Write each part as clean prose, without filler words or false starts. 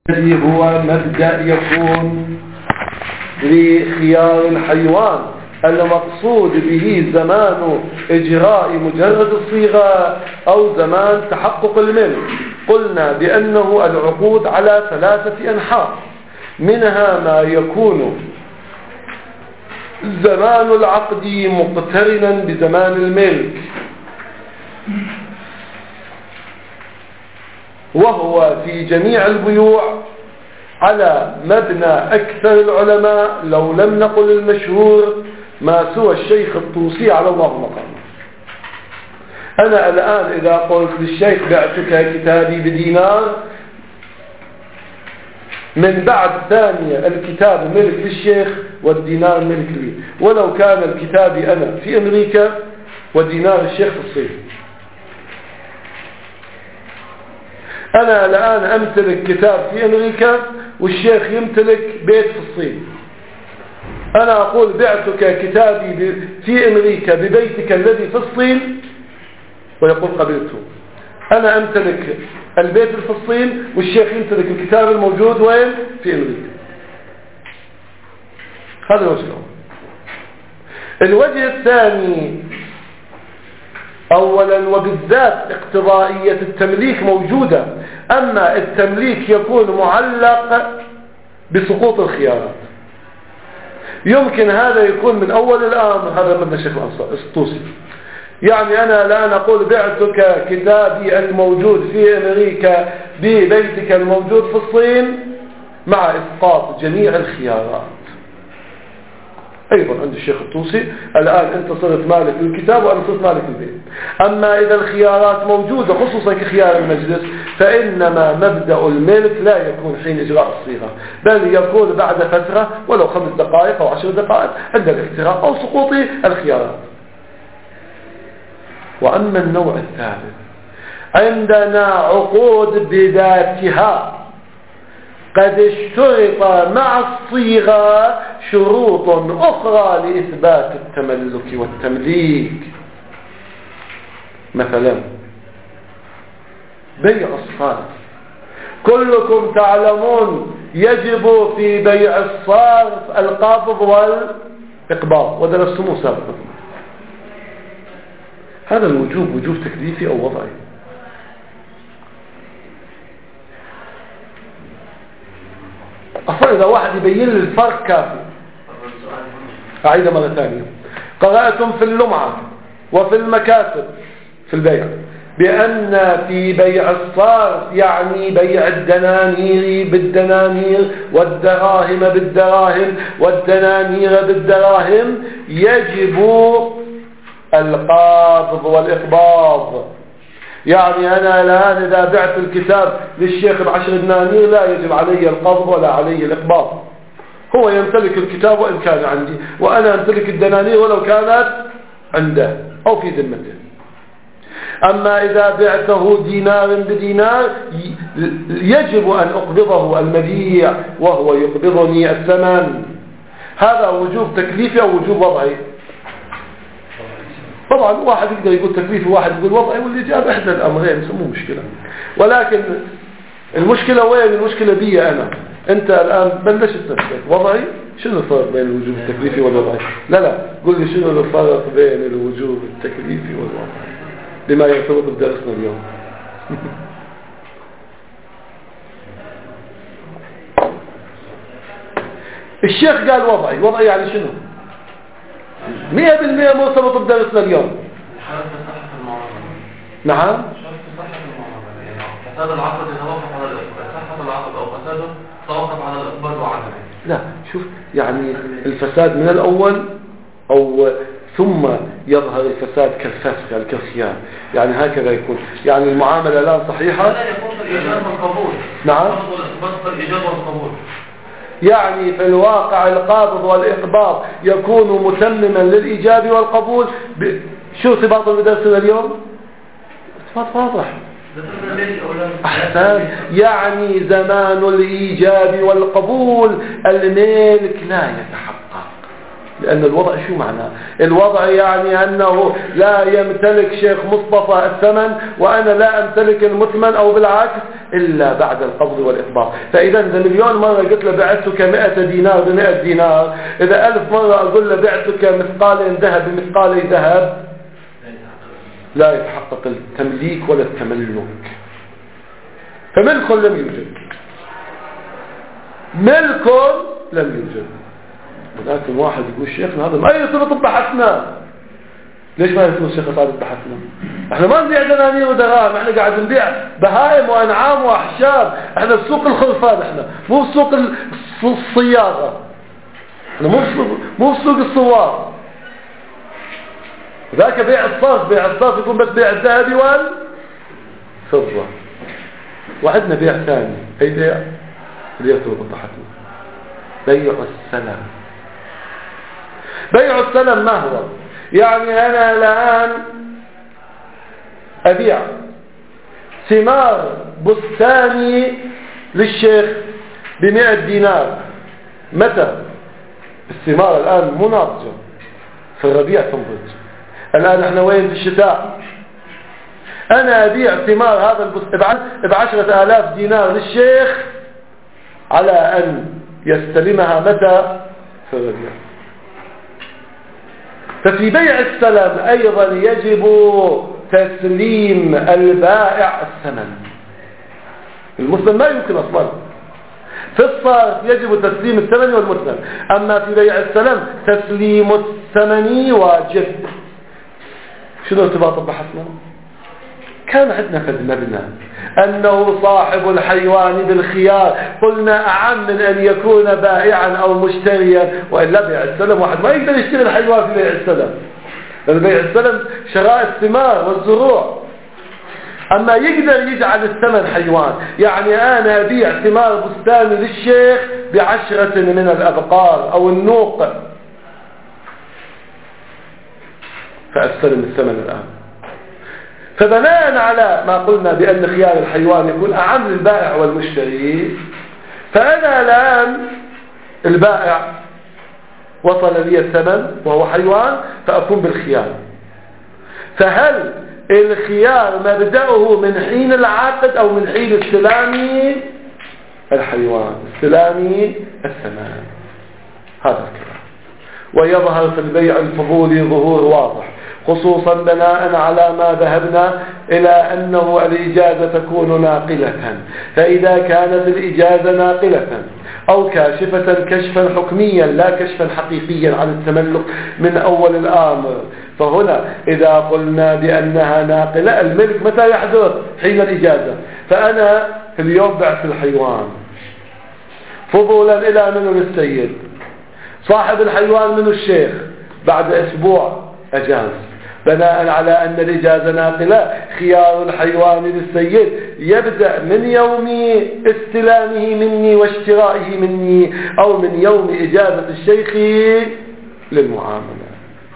الذي هو مبدأ يكون لخيار الحيوان المقصود به زمان إجراء مجرد الصيغة أو زمان تحقق الملك. قلنا بأنه العقود على 3 أنحاء، منها ما يكون زمان العقد مقترنا بزمان الملك، وهو في جميع البيوع على مبنى أكثر العلماء لو لم نقل المشهور ما سوى الشيخ الطوسي على الله مقامه. أنا الآن إذا قلت للشيخ بعتك كتابي بدينار، من بعد ثانية الكتاب ملك للشيخ والدينار ملك لي، ولو كان الكتاب أنا في أمريكا ودينار الشيخ في الصين. أنا الآن أمتلك كتاب في أمريكا والشيخ يمتلك بيت في الصين. أنا أقول بعتك كتابي في أمريكا ببيتك الذي في الصين، ويقول قبلته. أنا أمتلك البيت في الصين والشيخ يمتلك الكتاب الموجود وين؟ في أمريكا. هذا الوجه الأول. الوجه الثاني، أولا وبالذات اقتضائية التمليك موجودة، أما التمليك يكون معلق بسقوط الخيارات. يمكن هذا يكون من أول الأمر، هذا من الشيخ الطوسي. يعني أنا الآن أقول بعتك كتابي الموجود في أمريكا ببيتك الموجود في الصين مع إسقاط جميع الخيارات. أيضا عند الشيخ الطوسي الآن أنت صرت مالك للكتاب وأنا صرت مالك للبيت. أما إذا الخيارات موجودة خصوصا كخيار المجلس، فإنما مبدأ الملك لا يكون حين إجراء الصيغة، بل يكون بعد فترة ولو 5 دقائق أو 10 دقائق عند الاختراق أو سقوط الخيارات. وأما النوع الثالث، عندنا عقود بذاتها قد اشترط مع الصيغة شروط أخرى لإثبات التملك والتمليك. مثلا بيع الصارف، كلكم تعلمون يجب في بيع الصارف القبض والإقباض، ودرستموه سابقا. هذا الوجوب وجوب تكليفي أو وضعي؟ أصلا إذا واحد يبين لي الفرق كافي. أعيد مرة ثانية. قرأتم في اللمعة وفي المكاسب في البيع بأن في بيع الصارف يعني بيع الدنانير بالدنانير والدراهم بالدراهم والدنانير بالدراهم يجب القابض والإقباض. يعني أنا الآن إذا بعت الكتاب للشيخ ب10 دنانير لا يجب علي القبض ولا علي الإقباض. هو يمتلك الكتاب وإن كان عندي، وأنا أمتلك الدنانير ولو كانت عنده أو في ذمته. أما إذا بعته دينار بدينار يجب أن أقبضه المبيع وهو يقبضني الثمن. هذا وجوب تكليفي أو وجوب وضعي؟ طبعا واحد يقدر يقول تكليفي وواحد يقول وضعي، واللي جاب إحدى الأمرين سموه مشكلة. ولكن المشكلة وين؟ المشكلة بي أنا. أنت الآن بلشت نفسك وضعي. شنو الفرق بين الوجوب التكليفي والوضعي؟ لا قل لي شنو الفرق بين الوجوب التكليفي والوضعي بما يرتبط بدرسنا اليوم. الشيخ قال وضعي. وضعي يعني شنو؟ 100% مرتبط بدرسنا اليوم. نعم. فساد العقد يتوقف على صحة العقد أو فساده توقف على الإقبال وعدمه. لا شوف، يعني الفساد من الأول أو ثم يظهر الفساد كالفسخ يعني كالخيار، يعني هكذا يكون. يعني المعاملة الآن صحيحة. لا يكون في الإجابة والقبول. نعم. بس الإجابة والقبول. يعني في الواقع القابض والإقباض يكون متمما للإيجاب والقبول. شو ارتباط بدرسنا اليوم؟ ارتباط واضح. أحسن. يعني زمان الإيجاب والقبول الملك لا يتحقق، لأن الوضع شو معناه؟ الوضع يعني أنه لا يمتلك شيخ مصطفى الثمن وأنا لا أمتلك المثمن أو بالعكس إلا بعد القبض والإقباض. فإذا إذا مليون مرة قلت له بعتك 100 دينار ب100 دينار، إذا 1000 مرة أقول له بعتك مثقال ذهب بمثقال ذهب، لا يتحقق التمليك ولا التملك. فملك لم يوجد، ملك لم يوجد. ولكن واحد يقول شيخنا هذا ما يصير بحثنا. ليش ما يصير الشيخ طالب بحثنا؟ احنا ما نبيع دنانير ودراهم، احنا قاعد نبيع بهائم وانعام واحشاب. احنا في سوق الخرفان، احنا مو في سوق الصياغه، احنا مو في سوق الصوار. ذاك بيع الصرف، بيع الصرف يكون بس بيع الذهب والفضه. وعندنا بيع ثاني، اي بيع اللي يصير بحثنا، بيع السلم. بيع السلم ما هو؟ يعني أنا الآن أبيع ثمار بستاني للشيخ ب100 دينار. متى؟ الثمار الآن مو ناضجة، في الربيع تنضج. الآن احنا وين؟ في الشتاء. أنا أبيع ثمار هذا البستان ب10,000 دينار للشيخ على أن يستلمها متى؟ في الربيع. ففي بيع السلم أيضا يجب تسليم البائع الثمن. المسلم ما يمكن أصلا. في الصرف يجب تسليم الثمن والمثمن، أما في بيع السلم تسليم الثمن واجب. شنو ارتباط بحثنا؟ كان عندنا في المبنى أنه صاحب الحيوان بالخيار، قلنا أعم من أن يكون بائعا أو مشتريا، وإلا بيع السلم واحد ما يقدر يشتري الحيوان في بيع السلم، لأن بيع السلم شراء الثمار والزروع. أما يقدر يجعل الثمن حيوان، يعني أنا أبيع ثمار بستاني للشيخ ب10 من الأبقار أو النوق، فأستلم الثمن الآن. فبناء على ما قلنا بأن خيار الحيوان يكون أعم للبائع والمشتري، فأنا الآن البائع وصل لي الثمن وهو حيوان فأكون بالخيار. فهل الخيار مبدأه من حين العقد أو من حين استلام الحيوان؟ استلام الثمن. هذا الكلام. ويظهر في البيع الفضولي ظهور واضح، خصوصا بناء على ما ذهبنا إلى أنه الإجازة تكون ناقلة. فإذا كانت الإجازة ناقلة أو كاشفة كشفا حكميا لا كشفا حقيقيا عن التملك من أول الأمر، فهنا إذا قلنا بأنها ناقلة، الملك متى يحدث؟ حين الإجازة. فأنا في اليوم بعت الحيوان فضولا إلى من السيد، صاحب الحيوان من الشيخ، بعد أسبوع أجاز، بناء على أن الإجازة ناقلة. خيار الحيوان للسيد يبدأ من يوم استلامه مني واشترائه مني، أو من يوم إجازة الشيخ للمعاملة.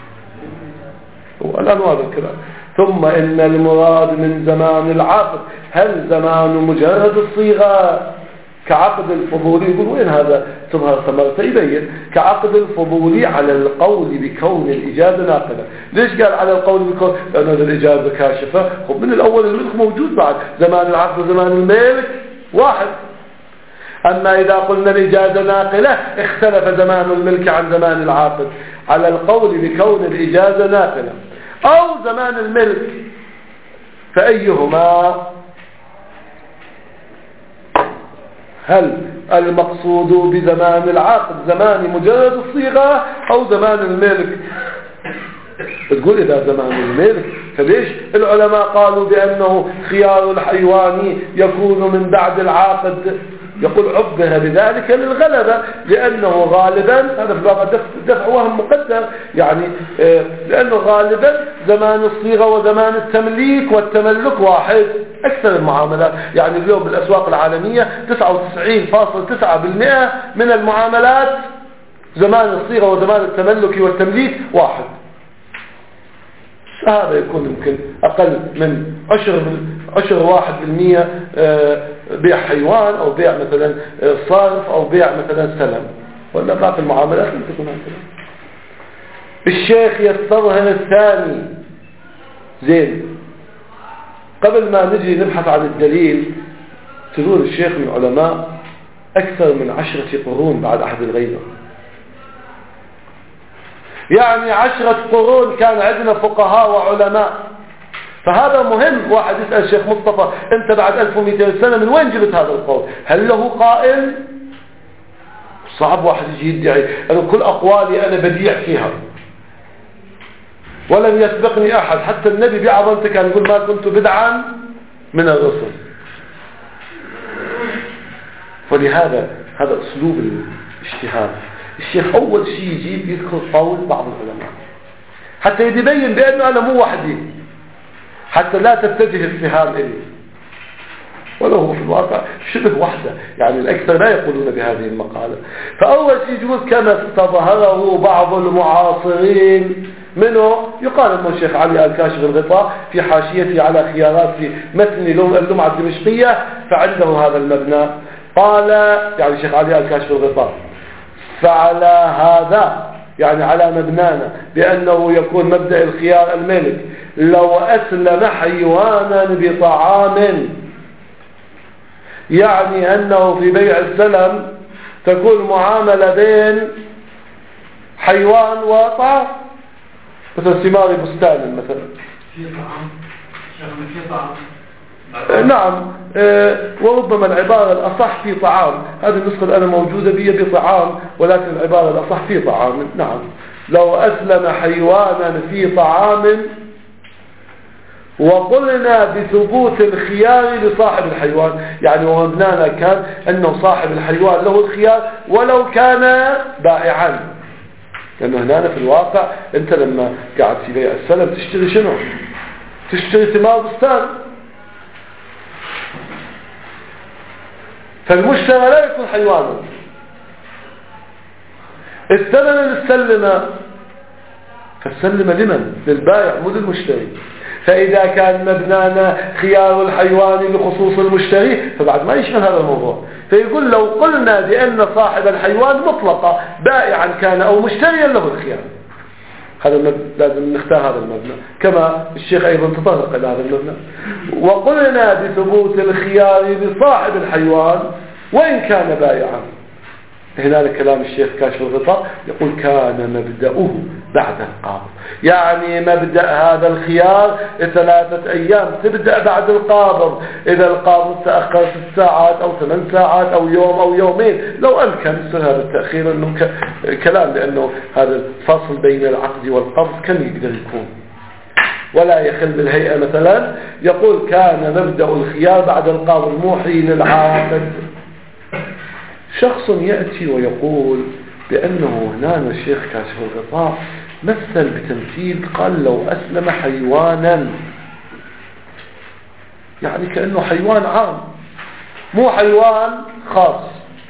والآن هذا الكلام. ثم إن المراد من زمان العقد، هل زمان مجرد الصيغة كعقد الفضولي؟ يقول وين هذا تظهر ثمرته؟ يبين كعقد الفضولي على القول بكون الإجازة ناقلة. ليش قال على القول بكون؟ لأن هذه الإجازة كاشفة. خب من الأول الملك موجود، بعد زمان العقد وزمان الملك واحد. أما إذا قلنا الإجازة ناقلة اختلف زمان الملك عن زمان العقد، على القول بكون الإجازة ناقلة أو زمان الملك، فأيهما؟ هل المقصود بزمان العقد زمان مجرد الصيغة أو زمان الملك؟ تقول إذا زمان الملك، فليش العلماء قالوا بأنه خيار الحيوان يكون من بعد العقد؟ يقول عبر بذلك للغلبة، لأنه غالبا هذا في الواقع دفع وهم مقدر، يعني لأنه غالبا زمان الصيغة وزمان التمليك والتملك واحد. أكثر المعاملات، يعني اليوم بالأسواق العالمية 99.9% من المعاملات زمان الصيغة وزمان التملك والتمليك واحد. هذا يكون يمكن أقل من 1% بيع حيوان أو بيع مثلا صارف أو بيع مثلا سلم، ولا باقي المعاملات لم تكون هكذا. الشيخ يستظهر الثاني. زين، قبل ما نجي نبحث عن الدليل، تقول الشيخ من علماء أكثر من 10 قرون بعد أحد الغيبة. يعني 10 قرون كان عندنا فقهاء وعلماء. فهذا مهم. واحد يسأل الشيخ مصطفى أنت بعد 1200 سنة من وين جبت هذا القول؟ هل له قائل؟ صعب واحد يجي يدعي أنا كل أقوالي أنا بديع فيها ولم يسبقني أحد. حتى النبي بعظمته كان يقول ما كنت بدعا من الرسل. فلهذا هذا أسلوب الاجتهاد. الشيخ أول شيء يجيب يذكر قول بعض العلماء حتى يبين بأنه أنا مو وحدي، حتى لا تتجه السهام إلي، وله في الواقع شبه وحده. يعني الأكثر لا يقولون بهذه المقالة. فأول شيء يجوز كما استظهره بعض المعاصرين منه. يقال أنه الشيخ علي الكاشف الغطاء في حاشيته على خيارات في متن اللمعة الدمشقية فعنده هذا المبنى. قال يعني الشيخ علي الكاشف الغطاء فعلى هذا يعني على مبنانا بأنه يكون مبدأ الخيار الملك لو أسلم حيوانا بطعام، يعني أنه في بيع السلم تكون معاملة بين حيوان وطعام، مثل ثمار بستان مثلا في طعام في طعام. نعم. وربما العبارة الأصح في طعام. هذه النسخة الآن موجودة بي بطعام، ولكن العبارة الأصح في طعام. نعم، لو أسلم حيوانا في طعام وقلنا بثبوت الخيار لصاحب الحيوان، يعني ومبنانا كان أنه صاحب الحيوان له الخيار ولو كان بائعا. لأنه هنا في الواقع أنت لما قاعد في بيع السلم تشتري شنو؟ تشتري ثمار بستان. فالمشترى لا يكون حيوانا. الثمن اللي تسلمه فالسلم لمن؟ للبائع مو للمشتري. فإذا كان مبنانا خيار الحيوان لخصوص المشتري فبعد ما يشمل هذا الموضوع. فيقول لو قلنا بأن صاحب الحيوان مطلقة بائعا كان أو مشتريا له الخيار، هذا لازم نختار هذا المبنى. كما الشيخ أيضا تطرق إلى هذا المبنى. وقلنا بثبوت الخيار لصاحب الحيوان وإن كان بائعا. هنا كلام الشيخ كاشف الغطاء يقول كان مبدأه بعد القابض، يعني مبدأ هذا الخيار 3 أيام تبدأ بعد القابض. إذا القابض تأخر 6 ساعات أو 8 ساعات أو يوم أو يومين لو أمكن يصير هذا التأخير أنه كلام، لأنه هذا الفصل بين العقد والقبض كم يقدر يكون ولا يخل بالهيئة. مثلا يقول كان مبدأ الخيار بعد القابض مو حين العاقد. شخص يأتي ويقول بأنه هنا الشيخ كاشف الغطاء مثل بتمثيل، قال لو أسلم حيوانا، يعني كأنه حيوان عام مو حيوان خاص.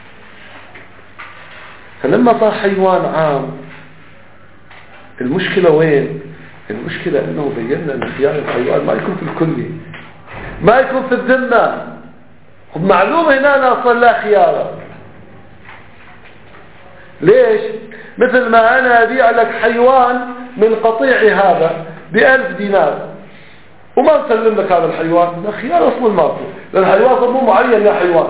فلما صار حيوان عام المشكلة وين؟ المشكلة أنه بينا أن خيار الحيوان ما يكون في الكلي، ما يكون في الذمة. معلومة هنا أصلا لا خيار. ليش؟ مثل ما أنا أبيع لك حيوان من قطيع هذا ب1000 دينار وما نسلم لك هذا الحيوان، ده خيار أصلا ماكو، لأن الحيوان مو معين يا حيوان.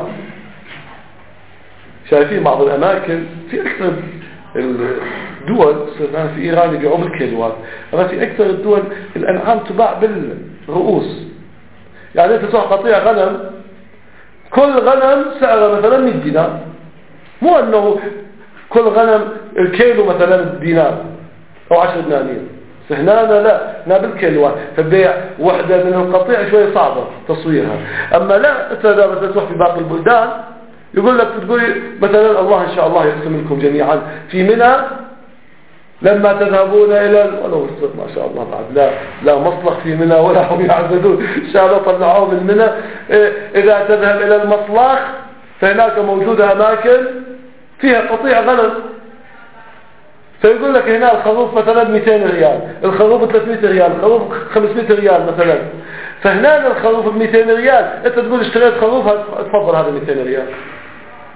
شايفين بعض الأماكن في أكثر الدول، في إيران يبيعوا بالكيلوات، أما في أكثر الدول الأنعام تباع بالرؤوس. يعني أنت تروح قطيع غنم، كل غنم سعره مثلا 100 دينار، مو أنه كل غنم الكيلو مثلا دينار أو 10 دنانير. هنا لا، هنا بالكيلوات. فبيع وحدة من القطيع شوية صعبة تصويرها. أما لا، أنت إذا مثلا تروح في باقي البلدان يقول لك تقول مثلا الله إن شاء الله يقسم لكم جميعا في منى لما تذهبون إلى ولو ما شاء الله بعد لا مصلخ في منى ولا هم يعزدون إن شاء الله طلعوه من منى. إذا تذهب إلى المصلخ فهناك موجودة أماكن فيها قطيع غنم، فيقول لك هنا الخروف مثلا 200 ريال، الخروف 300 ريال، الخروف 500 ريال مثلا. فهنا الخروف 200 ريال، انت تقول اشتريت خروف تفضل هذا 200 ريال.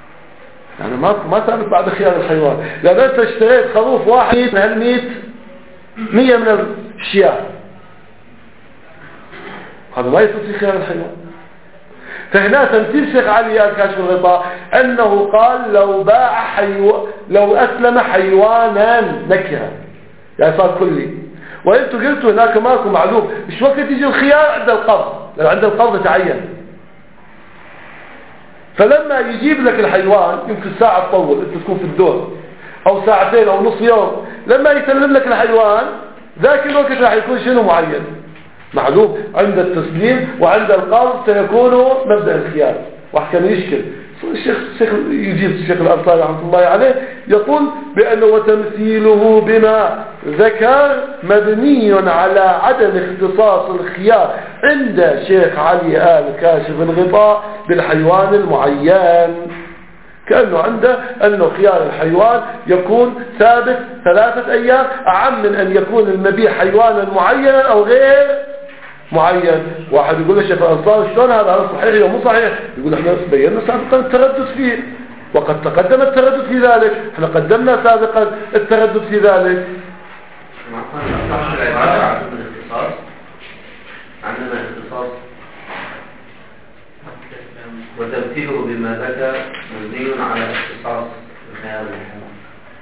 يعني ما ثابت بعد خيار الحيوان، لأن انت اشتريت خروف واحد من هال100 100 من الشياه، هذا ما يصير في خيار الحيوان. فهنا تمثيل الشيخ علي الكاشف الغطاء أنه قال لو أسلم حيوانا نكرا، يعني صار كلي. وانتوا قلتوا هناك ماكو معلوم مش وقت يجي الخيار عند القبض، لأن عند القبض تعين. فلما يجيب لك الحيوان يمكن ساعة تطول انت تكون في الدور او ساعتين او نص يوم، لما يسلم لك الحيوان ذاك الوقت راح يكون شنو معين معلوم عند التسليم، وعند القبض سيكون مبدأ الخيار. واحد كان يشكل الشيخ يجيب الشيخ الأنصاري رحمه الله عليه يقول بأنه وتمثيله بما ذكر مبني على عدم اختصاص الخيار عند شيخ علي آل كاشف الغطاء بالحيوان المعين، كأنه عنده أنه خيار الحيوان يكون ثابت 3 أيام أعم من أن يكون المبيع حيوانا معينا أو غير معين. واحد يقول الشيخ الأنصاري شلون هذا صحيح ومو صحيح؟ يقول احنا بينا سابقا التردد فيه، وقد تقدم التردد في ذلك، احنا قدمنا سابقا التردد في ذلك. عندنا اختصاص وتمثيله بما ذكر مبني على اختصاص الخيار الحيوان.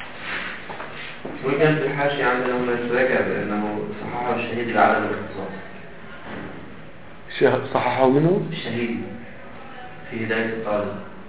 وكان في الحاشية عندنا من ذكر بأنه صححه الشهيد لعدم الاختصاص. صححه منه؟ الشهيد في هداية الطالب.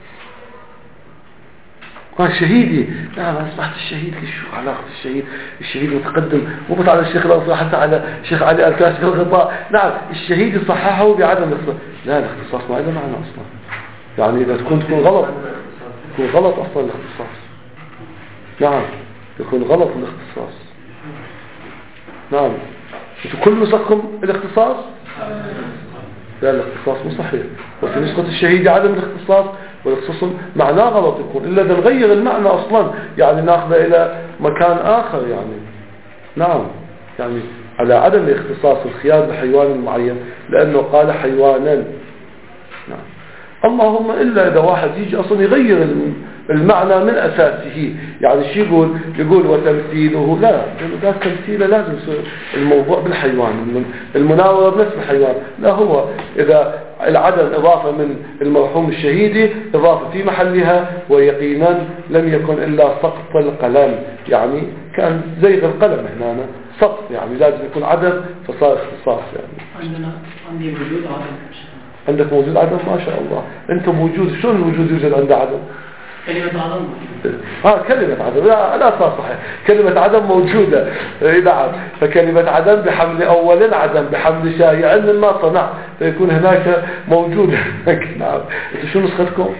قال شهيدي، لا ما أصبحت الشهيد، شو علاقة الشهيد متقدم مو على الشيخ الأنصاري حتى على الشيخ علي آل كاشف الغطاء. نعم الشهيد صححه بعدم الاختصاص، لا الاختصاص ما له معنى أصلا، يعني إذا تكون غلط أصلا الاختصاص. نعم يكون غلط الاختصاص. نعم انتوا كل نسخكم الاختصاص؟ لا الاختصاص مو صحيح، وفي نسخة الشهيد عدم الاختصاص، والاختصاص معناه غلط يكون إلا إذا نغير المعنى أصلا، يعني ناخذه إلى مكان آخر يعني. نعم يعني على عدم اختصاص الخيار بحيوان معين لأنه قال حيوانا. نعم اللهم إلا إذا واحد يجي أصلا يغير المعنى من أساسه، يعني شو يقول وتمثيله، لا لأنه ذا تمثيله لازم الموضوع بالحيوان، المناورة بنفس الحيوان، لا هو إذا العدم إضافة من المرحوم الشهيدي إضافة في محلها، ويقينا لم يكن إلا سقط القلم، يعني كان زيغ القلم هنا سقط، يعني لازم يكون عدم فصار اختصاص. يعني عندي وجود عدم. عندك موجود عدم ما شاء الله، انت موجود، شلون الوجود يوجد عند عدم؟ كلمة عدم. كلمة عدم لا صحيح، كلمة عدم موجودة. نعم فكلمة عدم بحمل أول عدم بحمل شائع ما صنع فيكون هناك موجود. نعم انتوا شو نسختكم؟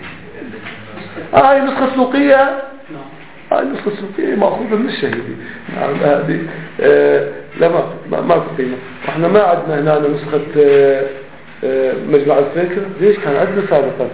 نسخة سلوقية. النسخة السلوقية مأخوذة من الشهيدي. نعم هذه لا ما قيمة. احنا ما عندنا هنا نسخة مجمع الفكر، ليش كان عندنا سابقا؟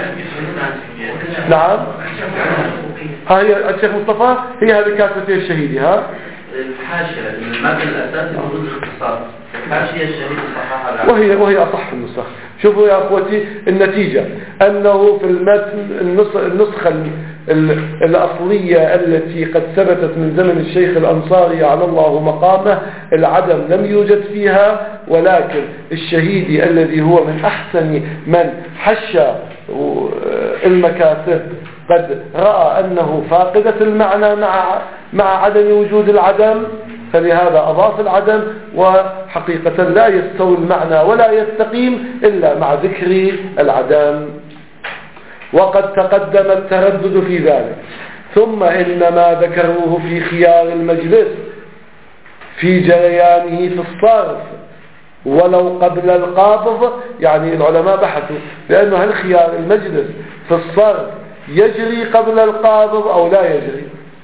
نعم هي الشيخ مصطفى، هي هذه كاتبة الشهيدي. الحاشية المادة الأساسي موجود الاختصاص، الحاشية الشهيد صححها وهي أصح النسخ. شوفوا يا أخوتي النتيجة أنه في المتن النسخة الأصلية التي قد ثبتت من زمن الشيخ الأنصاري على الله مقامه العدم لم يوجد فيها، ولكن الشهيدي الذي هو من أحسن من حشى المكاتب قد رأى أنه فاقدة المعنى مع عدم وجود العدم، فلهذا أضاف العدم، وحقيقة لا يستوي المعنى ولا يستقيم إلا مع ذكر العدم، وقد تقدم التردد في ذلك. ثم إنما ذكروه في خيار المجلس في جريانه في الصرف ولو قبل القابض، يعني العلماء بحثوا بأنه هل خيار المجلس في الصرف يجري قبل القابض أو لا يجري،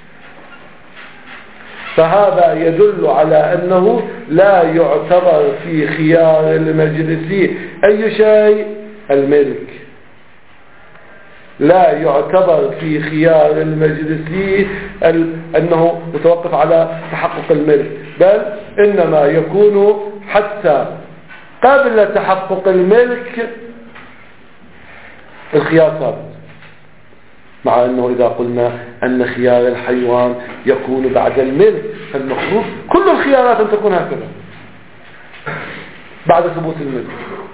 فهذا يدل على أنه لا يعتبر في خيار المجلس أي شيء الملك، لا يعتبر في خيار المجلس أنه متوقف على تحقق الملك، بل إنما يكون حتى قبل تحقق الملك الخيار ثابت. مع أنه إذا قلنا أن خيار الحيوان يكون بعد الملك فالمفروض كل الخيارات أن تكون هكذا بعد ثبوت الملك.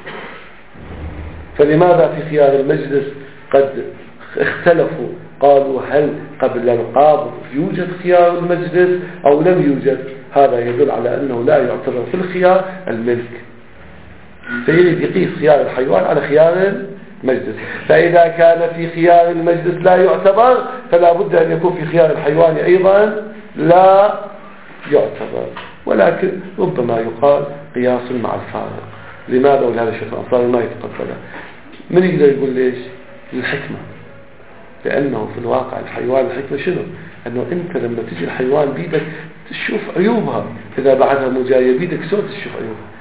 فلماذا في خيار المجلس قد اختلفوا؟ قالوا هل قبل القابض يوجد خيار المجلس أو لم يوجد؟ هذا يدل على أنه لا يعتبر في الخيار الملك، فيريد يقيس خيار الحيوان على خيار المجلس. فإذا كان في خيار المجلس لا يعتبر فلا بد أن يكون في خيار الحيوان أيضا لا يعتبر. ولكن ربما يقال قياس مع الفارق. لماذا؟ ولهذا الشيخ الأنصاري ما يتقبله. من يقدر يقول ليش؟ للحكمة. لأنه في الواقع الحيوان الحكمة شنو؟ أنه أنت لما تجي الحيوان بيدك تشوف عيوبها، إذا بعدها مجاية بيدك شلون تشوف عيوبها؟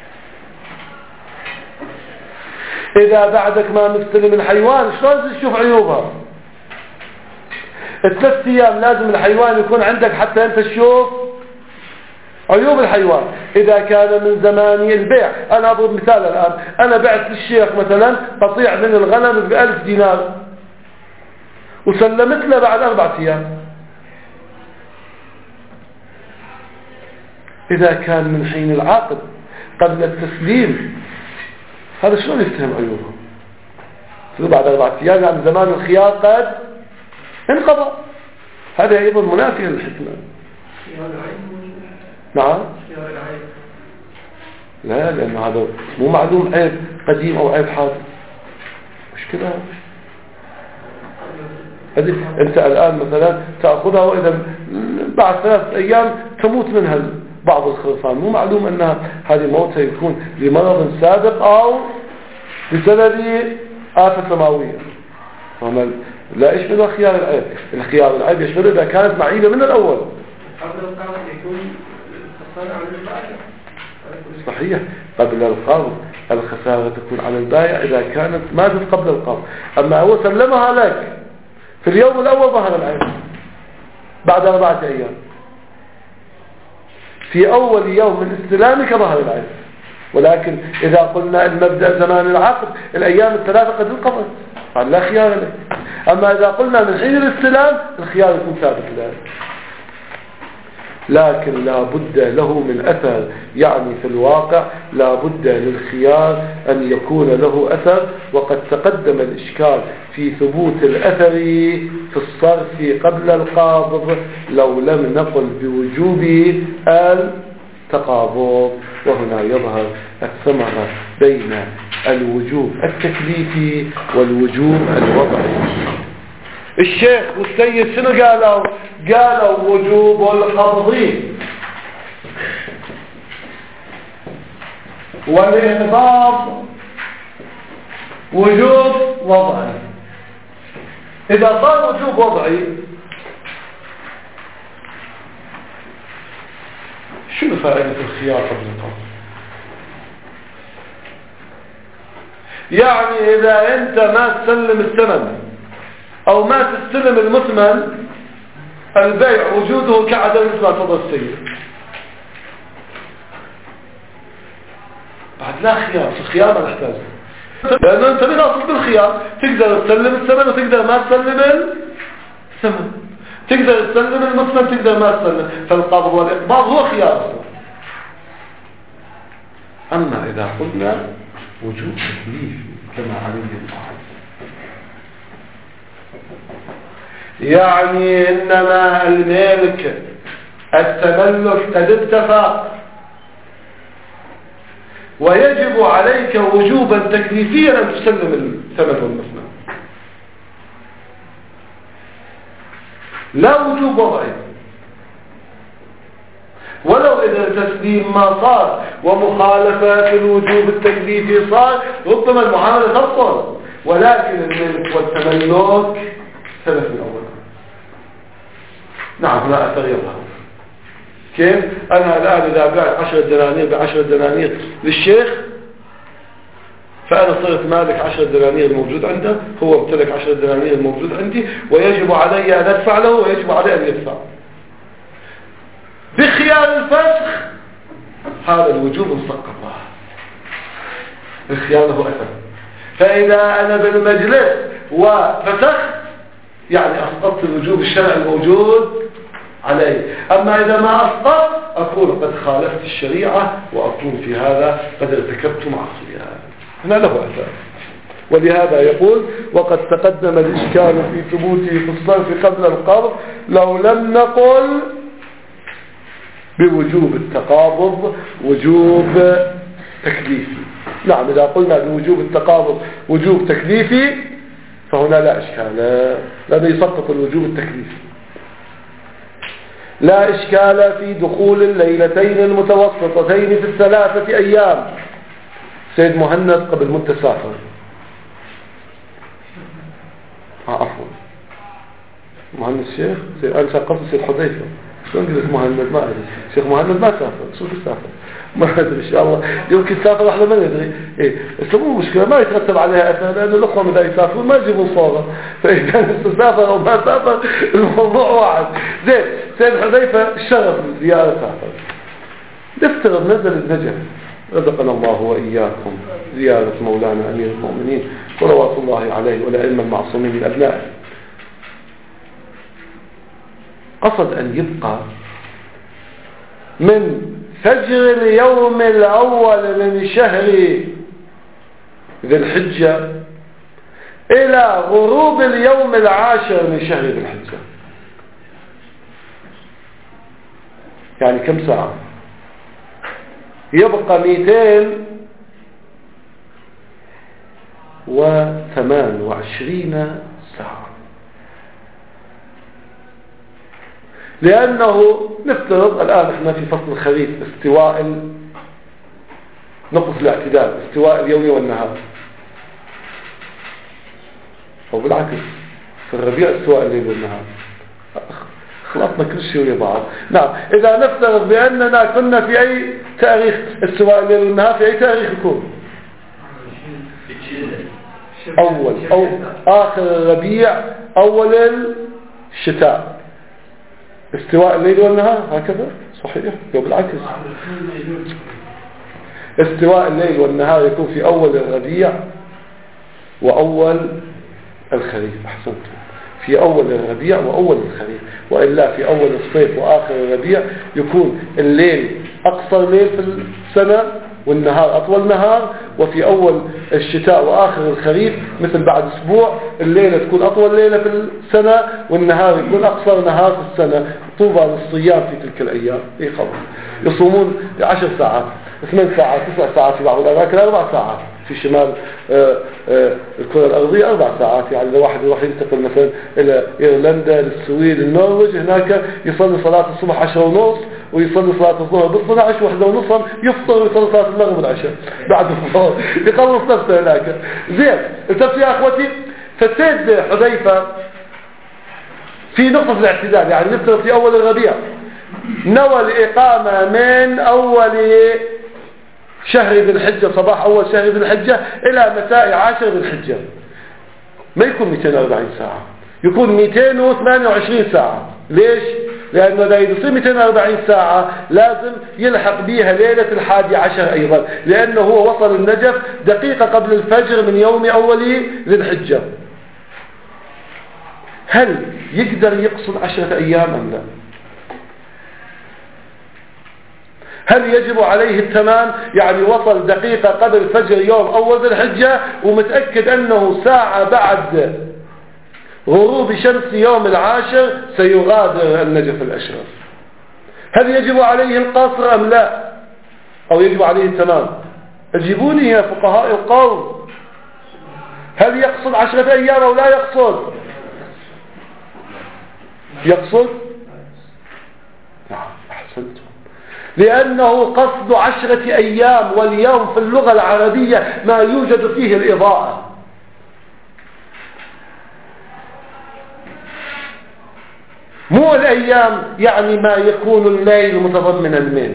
إذا بعدك ما مستلم الحيوان شلون تشوف عيوبها؟ 3 أيام لازم الحيوان يكون عندك حتى أنت تشوف عيوب الحيوان. إذا كان من زمان البيع، أنا أضرب مثال الآن، أنا بعت للشيخ مثلا قطيع من الغنم ب1000 دينار وسلمت له بعد 4 أيام. إذا كان من حين العقد قبل التسليم هذا شلون يفتهم عيوبه؟ بعد 4 أيام يعني زمان الخيار قد انقضى. هذا أيضا منافي للحكمة. نعم. لا، لأن هذا مو معلوم عيب قديم أو عيب حادث. مش كده؟ أنت الآن مثلا تأخذها وإذا بعد 3 أيام تموت منها بعض الخرفان، مو معلوم أن هذه موتها يكون لمرض سابق أو بسبب آفة سماوية. لا يشمل خيار العيب. الخيار العيب يشمل إذا كانت معيبة من الأول. صحيح، قبل القبض الخسارة تكون على البائع إذا كانت ماتت قبل القبض. أما هو سلمها لك في اليوم الأول ظهر العيب بعد 4 أيام، في أول يوم من استلامك ظهر العيب. ولكن إذا قلنا المبدأ زمان العقد الأيام ال3 قد انقضت لا خيار لك. أما إذا قلنا من حين الاستلام الخيار يكون ثابت لك. لكن لا بد له من أثر، يعني في الواقع لا بد للخيار أن يكون له أثر. وقد تقدم الإشكال في ثبوت الأثر في الصرف قبل القابض لو لم نقل بوجوب التقابض. وهنا يظهر الثمرة بين الوجوب التكليفي والوجوب الوضعي. الشيخ والسيد شنو قالوا؟ قالوا وجوب القبض والإقباض وجوب وضعي. إذا صار وجوب وضعي شنو فائدة الخيار قبل القبض؟ يعني إذا أنت ما تسلم الثمن أو ما تستلم المثمن البيع وجوده كعدم مثل ما تفضل السيد. بعد لا خيار، في الخيار ما نحتاجه، لأنه أنت بناصل بالخيار تقدر تسلم الثمن وتقدر ما تسلم الثمن، تقدر تسلم المثمن تقدر ما تسلم. فالقبض والإقباض هو خيار. أما إذا قلنا وجود تكليف كما عليه القاعدة، يعني إنما الملك التملك قد اتفق ويجب عليك وجوبا تكليفيا أن تسلم الثمن والمثمن، لا وجوب وضعي. ولو إذا التسليم ما صار ومخالفة الوجوب التكليفي صار ربما المعاملة تبطل، ولكن الملك والتملك ثبت من أول. نعم لا أثر يظهر. كيف؟ أنا الآن إذا بعت 10 دنانير ب10 دنانير للشيخ فأنا صرت مالك 10 دنانير الموجود عنده، هو امتلك 10 دنانير الموجود عندي، ويجب علي أن أدفع له ويجب علي أن يدفع. بخيار الفسخ هذا الوجوب انسقط الله، الخيار له أثر. فإذا أنا بالمجلس وفسخت يعني أسقطت الوجوب الشرعي الموجود عليه. أما إذا ما أسقط أكون قد خالفت الشريعة وأكون في هذا قد ارتكبت معصية. هنا له أثار. ولهذا يقول وقد تقدم الإشكال في ثبوته في الصرف قبل القبض لو لم نقل بوجوب التقابض وجوب تكليفي. نعم إذا قلنا بوجوب التقابض وجوب تكليفي فهنا لا إشكال، لأنه يسقط الوجوب التكليفي. لا إشكال في دخول الليلتين المتوسطتين في الثلاثة أيام. سيد مهند قبل مدة سافر. عفوا مهند الشيخ أنا سأقصد سيد حذيفة. شلون قلت مهند؟ ما أدري. شيخ مهند ما سافر. شو سافر؟ ما أدري إن شاء الله يمكن سافر إحنا ما ندري. إيه مو مشكلة ما يترتب عليها أثر لأن الأخوة إذا يسافرون ما يجيبون صورة فإذا سافر أو ما سافر الموضوع واحد. زين سيد حذيفة الشرف زيارة سافر. نفترض نزل النجف رزقنا الله وإياكم زيارة مولانا أمير المؤمنين صلوات الله عليه والأئمة المعصومين من أبنائه. قصد أن يبقى من فجر اليوم الأول من شهر ذي الحجة إلى غروب اليوم العاشر من شهر ذي الحجة، يعني كم ساعة؟ يبقى 228 ساعة. لأنه نفترض الآن احنا في فصل الخريف استواء نقص الاعتدال استواء اليوم والنهار، أو بالعكس في الربيع استواء الليل والنهار. خلطنا كل شيء ويا بعض. نعم إذا نفترض بأننا كنا في أي تاريخ استواء الليل والنهار في أي تاريخ يكون؟ أول أو آخر الربيع أول الشتاء استواء الليل والنهار هكذا صحيح؟ لو بالعكس استواء الليل والنهار يكون في أول الربيع وأول الخريف. أحسنت، في أول الربيع وأول الخريف، وإلا في أول الصيف وآخر الربيع يكون الليل أقصر ليل في السنة والنهار أطول نهار، وفي أول الشتاء وآخر الخريف مثل بعد أسبوع الليلة تكون أطول ليلة في السنة والنهار يكون أقصر نهار في السنة. طوبى للصيام في تلك الأيام. إيه خلاص يصومون 10 ساعات 8 ساعات 9 ساعات في بعض الأماكن 4 ساعات في شمال الكرة الأرضية 4 ساعات. يعني إذا واحد يروح ينتقل مثلا إلى إيرلندا للسويد النرويج هناك يصلي صلاة الصبح 10:30 ويصلي صلاة الظهر بال12 1:30 يفطر ويصلي صلاة المغرب والعشاء بعد الظهر يخلص نفسه هناك. زين انتبهوا يا أخوتي. فالسيد حذيفة في نقطة الاعتدال، يعني نفترض في أول الربيع نوى الإقامة من أول شهر ذي الحجة صباح أول شهر ذي الحجة إلى مساء 10 ذي الحجة، ما يكون 240 ساعة، يكون 228 ساعة. ليش؟ لأنه إذا يصير 240 ساعة لازم يلحق بيها ليلة 11 أيضا، لأنه هو وصل النجف دقيقة قبل الفجر من يوم أول ذي الحجة. هل يقدر يقصد 10 أيام أم لا؟ هل يجب عليه التمام؟ يعني وصل دقيقة قبل فجر يوم أول ذي الحجة ومتأكد أنه ساعة بعد غروب شمس يوم العاشر سيغادر النجف الأشرف. هل يجب عليه القصر أم لا؟ أو يجب عليه التمام؟ أجيبوني يا فقهاء القوم، هل يقصد 10 أيام أو لا يقصد؟ يقصد؟ نعم أحسنتم. لأنه قصد 10 أيام، واليوم في اللغة العربية ما يوجد فيه الإضاءة. مو الأيام يعني ما يكون الليل متضمنا منه،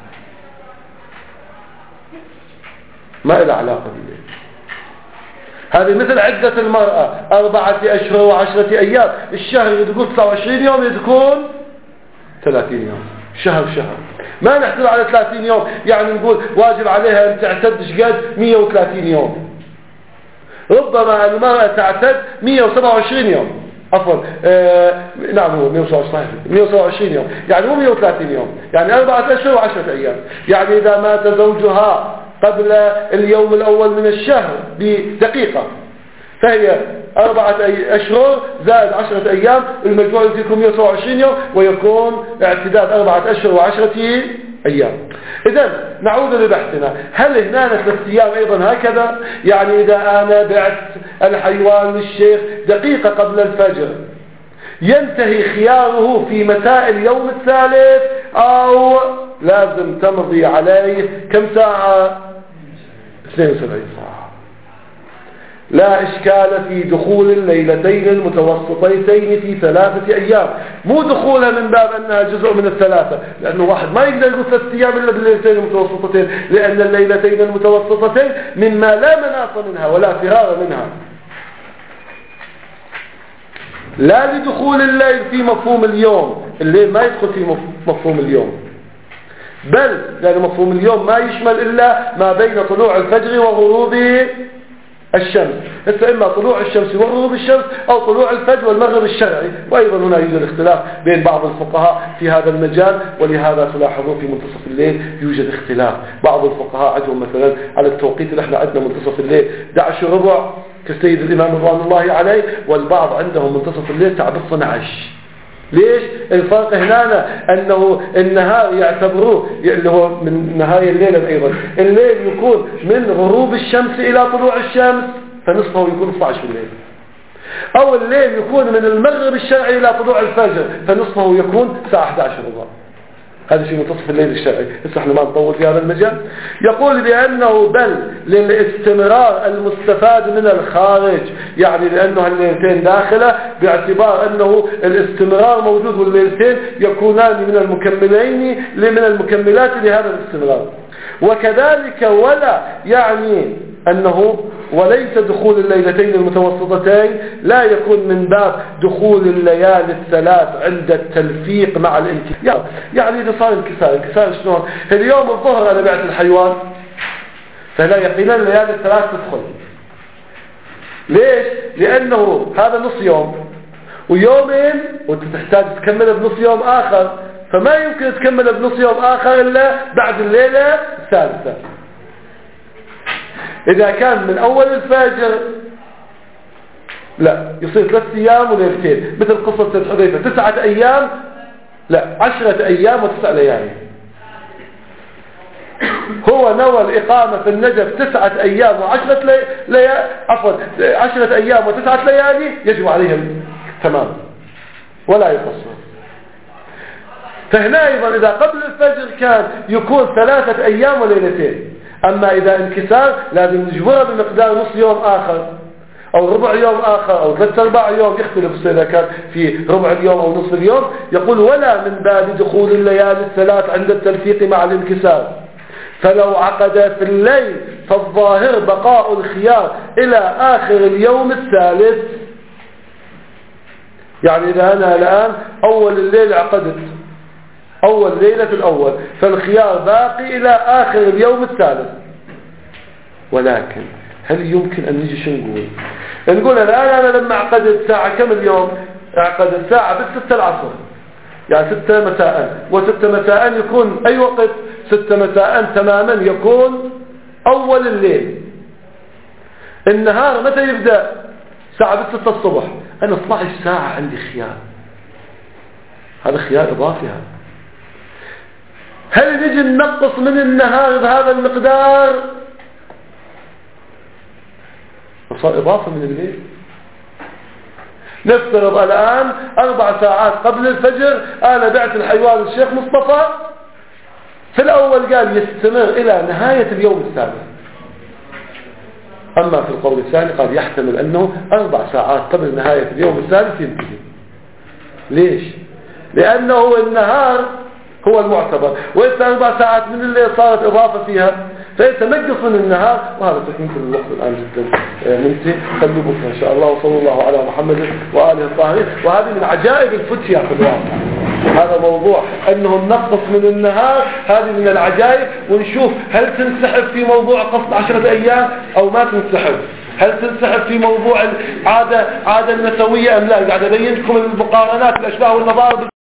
ما له علاقة بالليل. هذه مثل عدة المرأة 4 أشهر و10 أيام. الشهر يدكون 29 يوم يدكون 30 يوم، شهر ما نحسب على 30 يوم، يعني نقول واجب عليها أن تعتد شقد 130 يوم. ربما المرأة تعتد 127 يوم عفوا نعم هو 127 يوم، يعني مو 130 يوم، يعني 4 أشهر و10 أيام. يعني إذا مات زوجها قبل اليوم الأول من الشهر بدقيقة فهي 4 أشهر زائد 10 أيام، المجموع يكون 127 يوم، ويكون اعتداد 4 أشهر و10 أيام. إذن نعود لبحثنا، هل هنا 3 أيام أيضا هكذا؟ يعني إذا أنا بعت الحيوان للشيخ دقيقة قبل الفجر ينتهي خياره في مساء اليوم الثالث، أو لازم تمضي عليه كم ساعة؟ 72 ساعة. لا إشكال في دخول الليلتين المتوسطتين في 3 أيام، مو دخولها من باب أنها جزء من الثلاثة، لأنه واحد ما يقدر يقول 3 أيام إلا بالليلتين المتوسطتين، لأن الليلتين المتوسطتين مما لا مناص منها ولا فرار منها، لا لدخول الليل في مفهوم اليوم، الليل ما يدخل في مفهوم اليوم، بل لأن مفهوم اليوم ما يشمل إلا ما بين طلوع الفجر وغروب الشمس، إما طلوع الشمس وغروب الشمس أو طلوع الفجر والمغرب الشرعي. وأيضا هنا يوجد اختلاف بين بعض الفقهاء في هذا المجال، ولهذا تلاحظون في منتصف الليل يوجد اختلاف. بعض الفقهاء عندهم مثلا على التوقيت اللي احنا عندنا منتصف الليل 11:15 كالسيد الإمام رضوان الله عليه، والبعض عندهم منتصف الليل تعب 12. ليش؟ الفرق هنا أنه النهار يعتبروه اللي هو من نهاية الليل، أيضا الليل يكون من غروب الشمس إلى طلوع الشمس فنصفه يكون 12 بالليل، أو الليل يكون من المغرب الشرعي إلى طلوع الفجر فنصفه يكون الساعة 11 بالضبط. هذا في منتصف الليل الشرعي. بس احنا ما نطول في هذا المجال. يقول بأنه بل للاستمرار المستفاد من الخارج، يعني لأنه الليلتين داخلة باعتبار أنه الاستمرار موجود، والليلتين يكونان من المكملين من المكملات لهذا الاستمرار. وكذلك ولا يعني أنه وليس دخول الليلتين المتوسطتين لا يكون من باب دخول الليالي الثلاث عند التلفيق مع الانكسار. يعني إذا صار انكسار شلون؟ اليوم الظهر أنا بعت الحيوان فلا يقينا الليالي الثلاث تدخل. ليش؟ لأنه هذا نص يوم ويومين وانت تحتاج تكمل بنص يوم آخر، فما يمكن تكمل بنص يوم آخر إلا بعد الليلة الثالثة. إذا كان من أول الفجر لا يصير 3 أيام وليلتين، مثل قصة سيد حذيفة 9 أيام لا 10 أيام و9 ليالي. هو نوى الإقامة في النجف 9 أيام و10 ليالي، عفوا 10 أيام و9 ليالي يجب عليهم تمام ولا يقصر. فهنا أيضا إذا قبل الفجر كان يكون 3 أيام وليلتين، أما إذا انكسار لازم نجبرها بمقدار نص يوم آخر أو ربع يوم آخر أو 3/4 يوم، يختلف إذا كان في ربع اليوم أو نصف اليوم. يقول ولا من باب دخول الليالي الثلاث عند التلفيق مع الانكسار، فلو عقد في الليل فالظاهر بقاء الخيار إلى آخر اليوم الثالث. يعني إذا أنا الآن أول الليل عقدت أول ليلة في الأول فالخيار باقي إلى آخر اليوم الثالث. ولكن هل يمكن أن نجي شو نقول الآن أنا لما عقدت ساعة كم اليوم؟ عقدت ساعة ب6 العصر، يعني 6 مساء، و6 مساء يكون أي وقت؟ 6 مساء تماما يكون أول الليل. النهار متى يبدأ؟ ساعة ب6 الصبح، أنا 12 ساعة عندي خيار، هذا خيار إضافي. هل نجي ننقص من النهار بهذا المقدار؟ صار إضافة من الليل. نفترض الآن 4 ساعات قبل الفجر أنا بعت الحيوان للشيخ مصطفى، في الأول قال يستمر إلى نهاية اليوم الثالث، أما في القول الثاني قال يحتمل أنه 4 ساعات قبل نهاية اليوم الثالث ينتهي. ليش؟ لأنه النهار هو المعتبر، وإنت 4 ساعات من الليل صارت إضافة فيها، فأنت نقص من النهار. وهذا تكمل الوقت الآن جدا منتهي، خلوا بكرة إن شاء الله. وصلى الله على محمد وآله الطاهرين. وهذه من عجائب الفتية في الواقع، هذا موضوع أنه نقص من النهار، هذه من العجائب. ونشوف هل تنسحب في موضوع قصد 10 أيام أو ما تنسحب. هل تنسحب في موضوع العادة النسوية أم لا؟ قاعد أبين لكم المقارنات الأشباه والنظائر